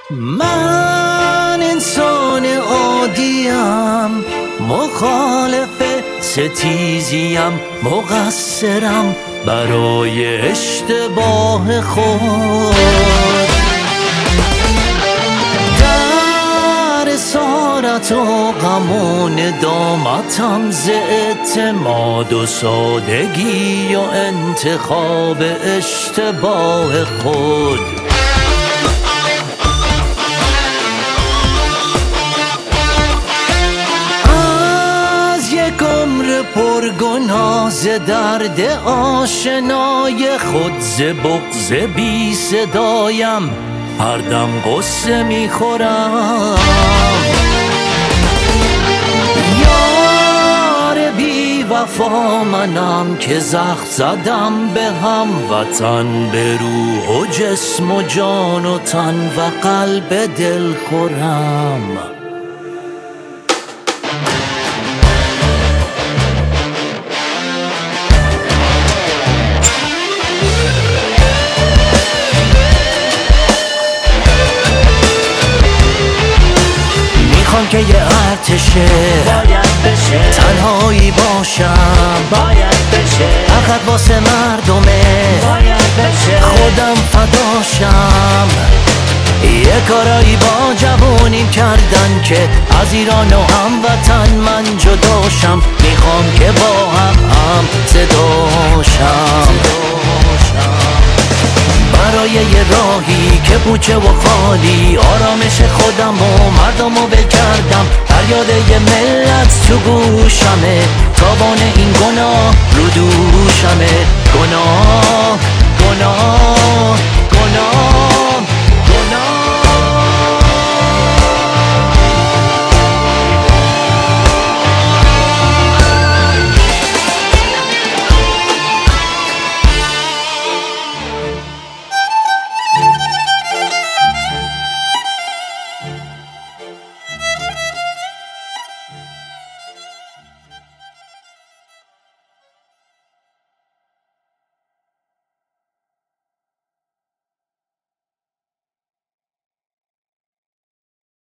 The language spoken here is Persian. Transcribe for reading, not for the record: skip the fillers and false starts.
من انسان عادیم، مخالف ستیزیم، مقصرم برای اشتباه خود. در اسارت و غم و ندامتم ز اعتماد و سادگی و انتخاب اشتباه خود. پرگناه ز درد آشنای خود، ز بغض بی صدایم هر دم غصه میخورم. یار بی وفا منم که زخم زدم به هموطن، به روح و جسم و جان و تن و قلب دل خورم. که یه ارتشه باید بشه، تنهایی باشم باید بشه، فقط واسه مردمه باید بشه، خودم فداشم. یه کارایی با جوونیم کردن که از ایران و هموطن من جداشم. میخوام که با هم صداشم برای یه راهی که پوچه و خالی، آرامش خودم و مردم رو ول کردم. فریاد یه ملت تو گوشمه، تابان این گناه رو دوشمه، گناه